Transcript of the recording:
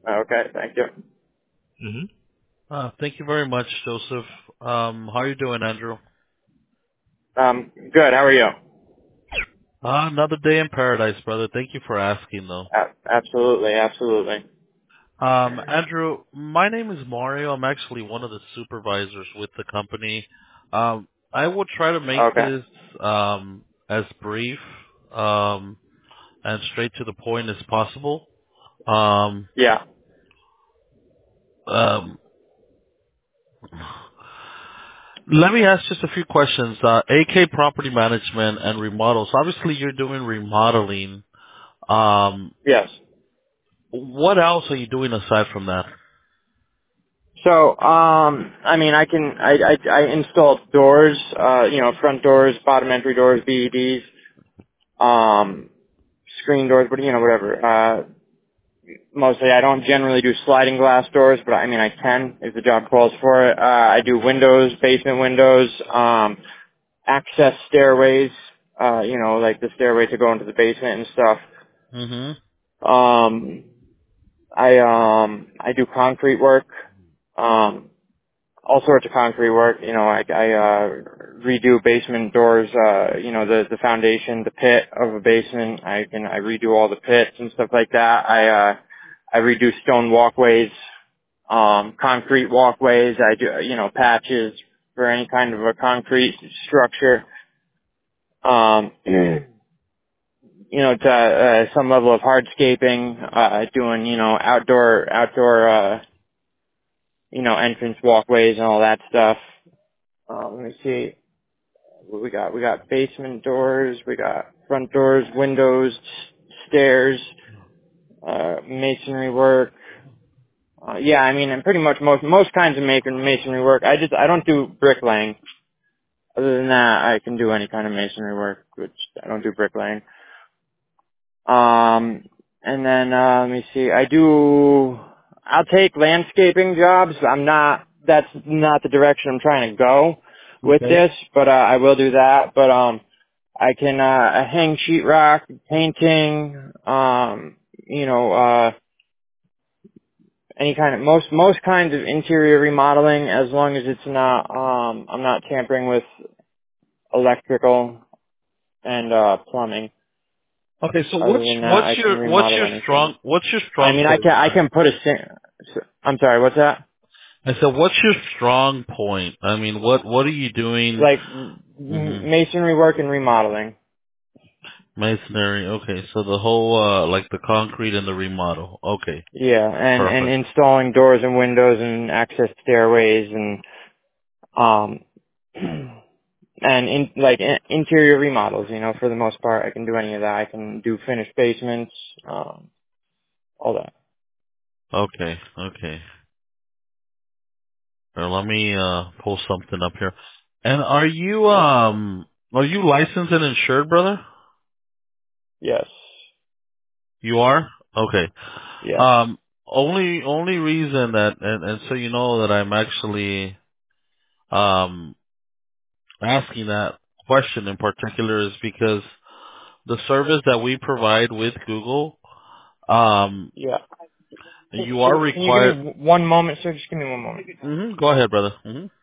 Okay, thank you. Thank you very much, Joseph. How are you doing, Andrew? Good. How are you? Another day in paradise, brother. Thank you for asking, though. Absolutely, absolutely. Andrew, my name is Mario. I'm actually one of the supervisors with the company. I will try to make Okay. this as brief and straight to the point as possible. Um, Yeah. um, Let me ask just a few questions. AK Property Management and Remodels. Obviously, you're doing remodeling. Um, Yes. what else are you doing aside from that? So, I mean, I installed doors, front doors, bottom entry doors, BEDs, screen doors, but whatever. Mostly, I don't generally do sliding glass doors, but I mean, I can if the job calls for it. I do windows, basement windows, access stairways, like the stairway to go into the basement and stuff. Mm-hmm. Um, I do concrete work, all sorts of concrete work. I redo basement doors. The foundation, the pit of a basement. I redo all the pits and stuff like that. I redo stone walkways, concrete walkways. I do patches for any kind of a concrete structure. To some level of hardscaping, doing outdoor entrance walkways and all that stuff. Let me see what we got. We got basement doors, we got front doors, windows, stairs, masonry work. Yeah, I mean, and pretty much most kinds of masonry work. I don't do bricklaying. Other than that, I can do any kind of masonry work, which I don't do bricklaying. And then, let me see, I'll take landscaping jobs. That's not the direction I'm trying to go with Okay. this, but, I will do that. But, I can, hang sheetrock, painting, any kind of, most kinds of interior remodeling as long as it's not, I'm not tampering with electrical and, plumbing. Okay. So Other than that, I can remodel anything. what's your I strong mean, point? I can put I'm sorry, what's that? I said, what's your strong point? I mean, what are you doing? Like Mm-hmm. masonry work and remodeling. Masonry. Okay. So the whole like the concrete and the remodel. Okay. Yeah, and Perfect. installing doors and windows and access stairways and um interior remodels. For the most part, I can do any of that. I can do finished basements, all that. Okay. Okay. Let me pull something up here. And are you licensed and insured, brother? Yes. You are? Okay. Yeah. Only reason that and so you know that I'm actually um asking that question in particular is because the service that we provide with Google, um Yeah. you are Can you give required. me one moment, sir? Just give me one moment. Go ahead, brother.